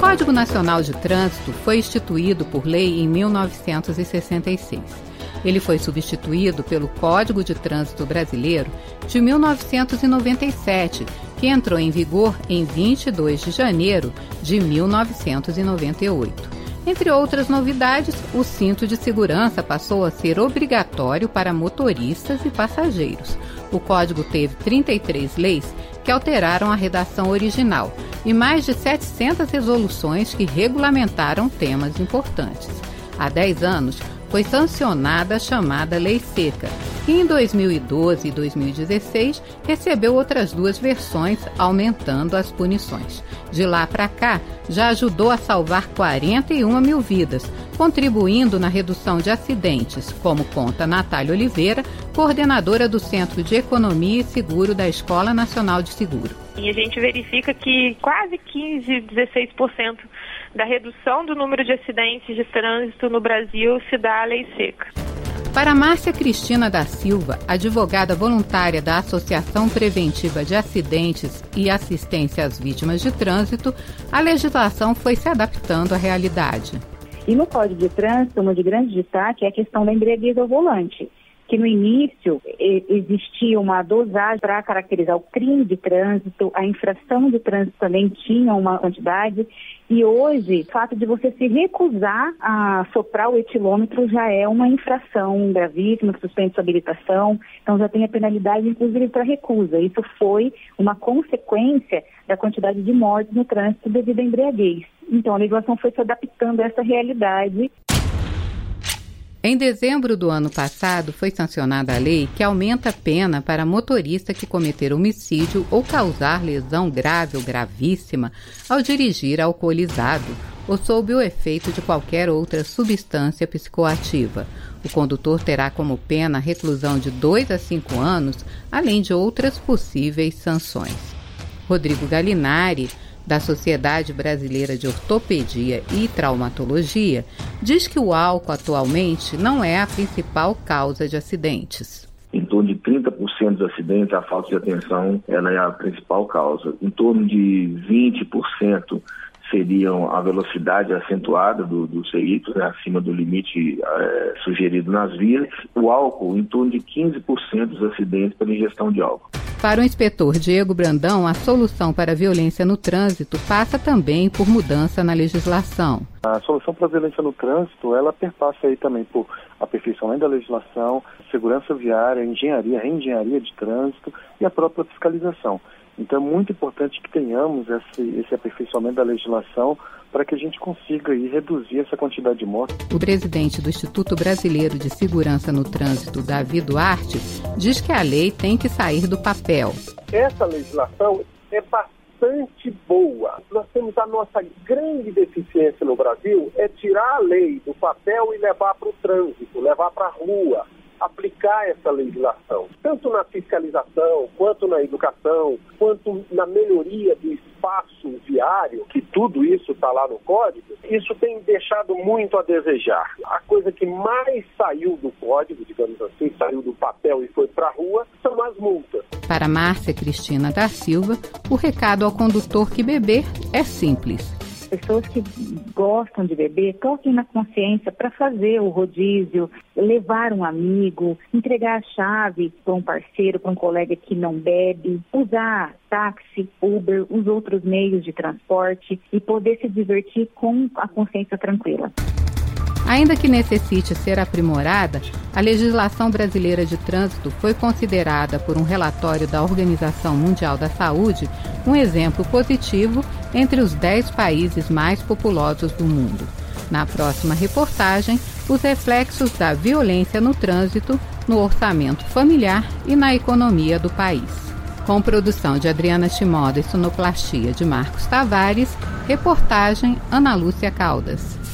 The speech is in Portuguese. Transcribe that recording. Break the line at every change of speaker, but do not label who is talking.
Código Nacional de Trânsito foi instituído por lei em 1966. Ele foi substituído pelo Código de Trânsito Brasileiro de 1997, que entrou em vigor em 22 de janeiro de 1998. Entre outras novidades, o cinto de segurança passou a ser obrigatório para motoristas e passageiros. O código teve 33 leis que alteraram a redação original e mais de 700 resoluções que regulamentaram temas importantes. Há 10 anos, foi sancionada a chamada Lei Seca, que em 2012 e 2016 recebeu outras 2 versões, aumentando as punições. De lá para cá, já ajudou a salvar 41 mil vidas, contribuindo na redução de acidentes, como conta Natália Oliveira, coordenadora do Centro de Economia e Seguro da Escola Nacional de Seguro.
E a gente verifica que quase 16% da redução do número de acidentes de trânsito no Brasil se dá à Lei Seca.
Para Márcia Cristina da Silva, advogada voluntária da Associação Preventiva de Acidentes e Assistência às Vítimas de Trânsito, a legislação foi se adaptando à realidade.
E no Código de Trânsito, uma de grande destaque é a questão da embriaguez ao volante, que no início existia uma dosagem para caracterizar o crime de trânsito, a infração de trânsito também tinha uma quantidade, e hoje o fato de você se recusar a soprar o etilômetro já é uma infração gravíssima, que suspende sua habilitação, então já tem a penalidade inclusive para recusa. Isso foi uma consequência da quantidade de mortes no trânsito devido à embriaguez. Então a legislação foi se adaptando a essa realidade.
Em dezembro do ano passado, foi sancionada a lei que aumenta a pena para motorista que cometer homicídio ou causar lesão grave ou gravíssima ao dirigir alcoolizado ou sob o efeito de qualquer outra substância psicoativa. O condutor terá como pena reclusão de 2 a 5 anos, além de outras possíveis sanções. Rodrigo Galinari, da Sociedade Brasileira de Ortopedia e Traumatologia, diz que o álcool atualmente não é a principal causa de acidentes.
Em torno de 30% dos acidentes, a falta de atenção ela é a principal causa. Em torno de 20% seriam a velocidade acentuada dos veículos, acima do limite sugerido nas vias. O álcool, em torno de 15% dos acidentes pela ingestão de álcool.
Para o inspetor Diego Brandão, a solução para a violência no trânsito passa também por mudança na legislação.
A solução para a violência no trânsito, ela perpassa aí também por aperfeiçoamento da legislação, segurança viária, engenharia, reengenharia de trânsito e a própria fiscalização. Então é muito importante que tenhamos esse aperfeiçoamento da legislação para que a gente consiga aí reduzir essa quantidade de mortes.
O presidente do Instituto Brasileiro de Segurança no Trânsito, Davi Duarte, diz que a lei tem que sair do papel.
Essa legislação é bastante boa. Nós temos a nossa grande deficiência no Brasil, é tirar a lei do papel e levar para o trânsito, levar para a rua. Aplicar essa legislação, tanto na fiscalização, quanto na educação, quanto na melhoria do espaço viário, que tudo isso está lá no Código, isso tem deixado muito a desejar. A coisa que mais saiu do Código, digamos assim, saiu do papel e foi para a rua, são as multas.
Para Márcia Cristina da Silva, o recado ao condutor que beber é simples.
Pessoas que gostam de beber, toquem na consciência para fazer o rodízio, levar um amigo, entregar a chave para um parceiro, para um colega que não bebe, usar táxi, Uber, os outros meios de transporte e poder se divertir com a consciência tranquila.
Ainda que necessite ser aprimorada, a legislação brasileira de trânsito foi considerada por um relatório da Organização Mundial da Saúde um exemplo positivo entre os 10 países mais populosos do mundo. Na próxima reportagem, os reflexos da violência no trânsito, no orçamento familiar e na economia do país. Com produção de Adriana Shimoda e sonoplastia de Marcos Tavares, reportagem Ana Lúcia Caldas.